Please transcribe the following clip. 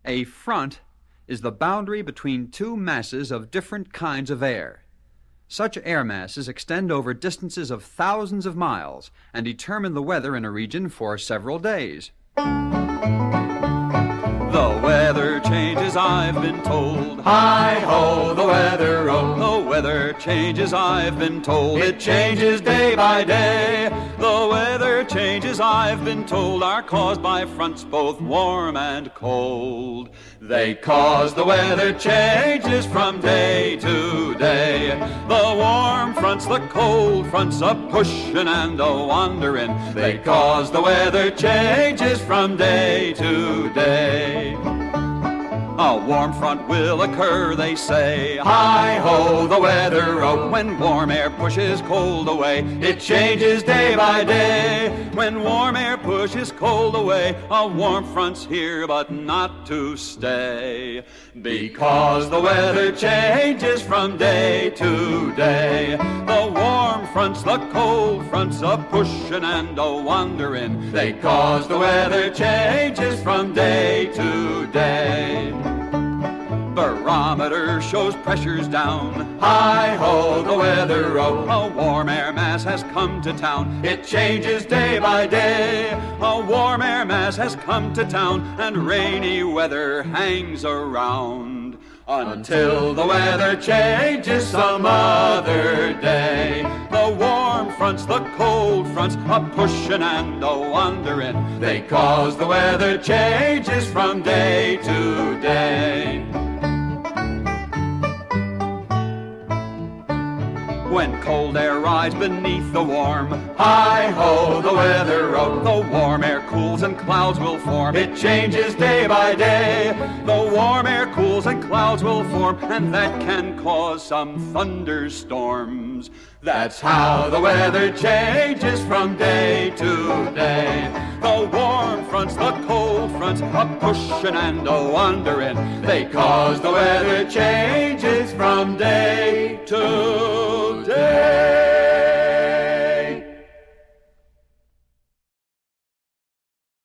A front is the boundary between two masses of different kinds of air. Such air masses extend over distances of thousands of miles and determine the weather in a region for several days. The weather changes, I've been told. Hi-ho, the weather, oh. The weather changes, I've been told. It changes day by day. The weather changes, I've been told, are caused by fronts both warm and cold. They cause the weather changes from day to day. The warm fronts, the cold fronts, a pushing and a wandering. They cause the weather changes from day to day. A warm front will occur, they say. Hi-ho, the weather, oh. When warm air pushes cold away, It changes day by day. when warm air pushes cold away, a warm front's here but not to stay. Because the weather changes from day to day. The warm fronts, the cold fronts, a pushing and a wandering. They cause the weather changes from day to day. Barometer shows pressures down. Hi-ho, the weather, oh. A warm air mass has come to town. It changes day by day. A warm air mass has come to town, and rainy weather hangs around Until the weather changes some other day. The warm fronts, the cold fronts, a pushing and a wandering. They cause the weather changes from day to day. When cold air rises beneath the warm, Hi-ho, the weather, oh. the warm air cools and clouds will form. It changes day by day. The warm air cools and clouds will form, and that can cause some thunderstorms. That's how the weather changes from day to day. The warm fronts, the cold fronts, a pushing and a wandering. They cause the weather changes from day to